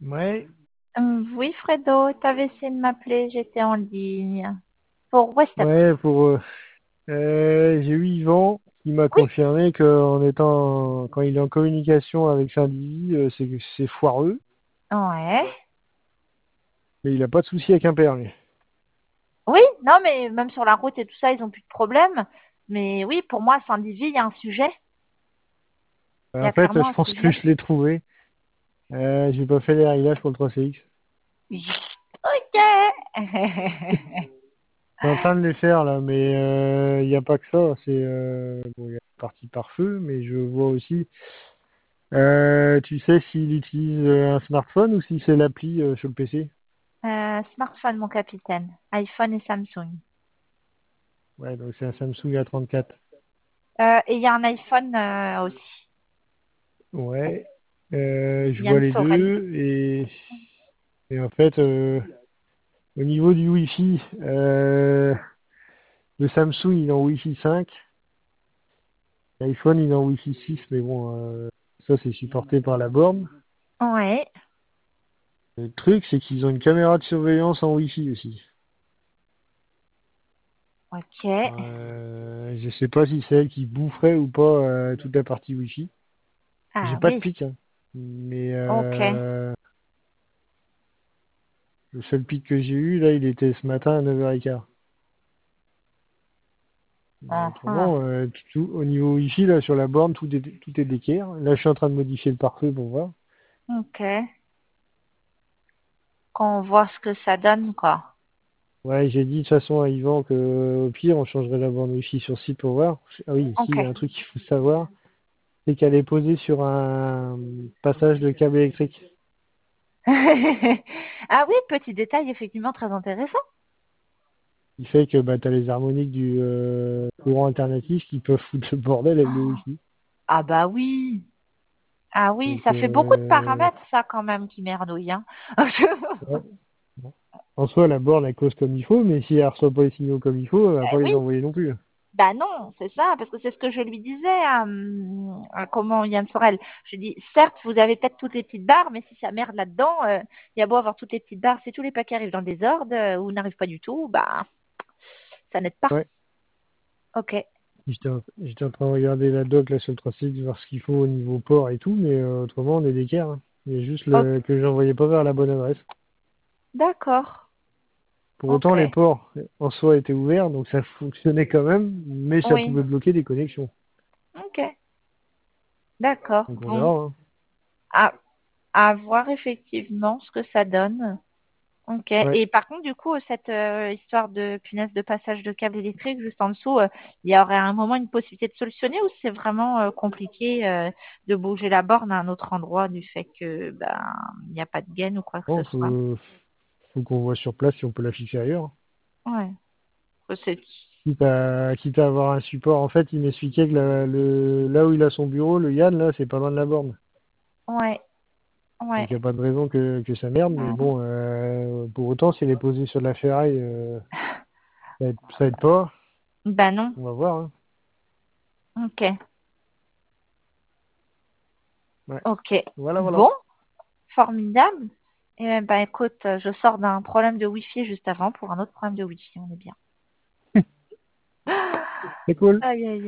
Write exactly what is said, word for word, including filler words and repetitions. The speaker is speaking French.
Ouais, Hum, Oui, Fredo, t'avais essayé de m'appeler, j'étais en ligne. Pour WhatsApp. ouais, pour euh, euh, j'ai eu Yvan qui m'a Oui. confirmé qu'en étant quand il est en communication avec Saint-Dizy, euh, c'est c'est foireux, Ouais. mais il a pas de souci avec un père, lui. Oui, non, mais même sur la route et tout ça, ils ont plus de problème. Mais oui, pour moi, Saint-Dizier, il y a un sujet. Euh, Il y En a fait, clairement je un pense que sujet. je l'ai trouvé. Euh, j'ai pas fait les réglages pour le trois C X. Ok. Je suis en train de les faire là, mais euh, il n'y a pas que ça. C'est euh, bon, il y a la partie pare-feu, mais je vois aussi. Euh, tu sais s'il utilise euh, un smartphone ou si c'est l'appli euh, sur le P C? Euh, smartphone, mon capitaine. iPhone et Samsung. Ouais, donc c'est un Samsung A trente-quatre. Euh, et il y a un iPhone euh, aussi. Ouais, euh, je vois Yann les Sorel. deux et, et en fait, euh, au niveau du Wi-Fi, euh, le Samsung il est en Wi-Fi cinq, l'iPhone il est en Wi-Fi six, mais bon, euh, ça c'est supporté par la borne. Ouais. Le truc, c'est qu'ils ont une caméra de surveillance en Wi-Fi aussi. Ok. Euh, je sais pas si c'est elle qui boufferait ou pas euh, toute la partie Wi-Fi. J'ai Ah pas de oui. pic, hein. Mais Ok. euh, le seul pic que j'ai eu, là, il était ce matin à neuf heures quinze. Mais Uhum. autrement, euh, tout, tout- au niveau Wi-Fi, là, sur la borne, tout est, tout est d'équerre. Là, je suis en train de modifier le pare-feu pour voir. Ok. Qu'on voit ce que ça donne, quoi. Ouais, j'ai dit de toute façon à Yvan que au pire, on changerait la borne Wi-Fi sur site pour voir. Ah oui, ici, Ok. il y a un truc qu'il faut savoir, c'est qu'elle est posée sur un passage de câble électrique. Ah oui, petit détail effectivement très intéressant. Ce qui fait que bah, tu as les harmoniques du euh, courant alternatif qui peuvent foutre le bordel avec le Oh. Wi-Fi. Ah bah oui. Ah oui, Donc, ça fait beaucoup de euh, paramètres, ça, quand même, qui merdouillent, hein. ouais. Bon. En soi, la borne, elle cause comme il faut, mais si elle reçoit pas les signaux comme il faut, elle va Eh pas les oui. envoyer non plus. Bah non, c'est ça, parce que c'est ce que je lui disais à, hum, à comment Yann Sorel. Je lui dis, certes, vous avez peut-être toutes les petites barres, mais si ça merde là-dedans, euh, il y a beau avoir toutes les petites barres, si tous les paquets arrivent dans le désordre euh, ou n'arrivent pas du tout, bah ça n'aide pas. Ouais. Ok. J'étais en, j'étais en train de regarder la doc là sur le trois C X, voir ce qu'il faut au niveau port et tout, mais euh, autrement, on est d'équerre, hein. Il y a juste Ok. le, que j'envoyais pas vers la bonne adresse. D'accord. Pour autant, Ok. les ports en soi étaient ouverts, donc ça fonctionnait quand même, mais ça Oui. pouvait bloquer des connexions. Ok. D'accord. Donc on verra, Bon. hein. À, à voir effectivement ce que ça donne. Ok. Ouais. Et par contre, du coup, cette euh, histoire de punaise de passage de câble électrique juste en dessous, euh, il y aurait à un moment une possibilité de solutionner ou c'est vraiment euh, compliqué euh, de bouger la borne à un autre endroit du fait que ben il n'y a pas de gaine ou quoi que ce Bon, soit. faut, faut qu'on voit sur place si on peut la fixer ailleurs. Ouais. Que c'est- Quitte à, quitte à avoir un support. En fait, il m'expliquait que la- le, là où il a son bureau, le Yann, là, c'est pas loin de la borne. Ouais. Donc Ouais. il n'y a pas de raison que, que ça merde, mais Mm. bon, euh, pour autant, si elle est posée sur de la ferraille, euh, ça aide, ça aide pas. Ben non. On va voir, hein. Ok. Ouais. Ok. Voilà, voilà. Bon. Formidable. Et ben écoute, je sors d'un problème de Wi-Fi juste avant pour un autre problème de Wi-Fi. On est bien. C'est cool. Aïe, aïe.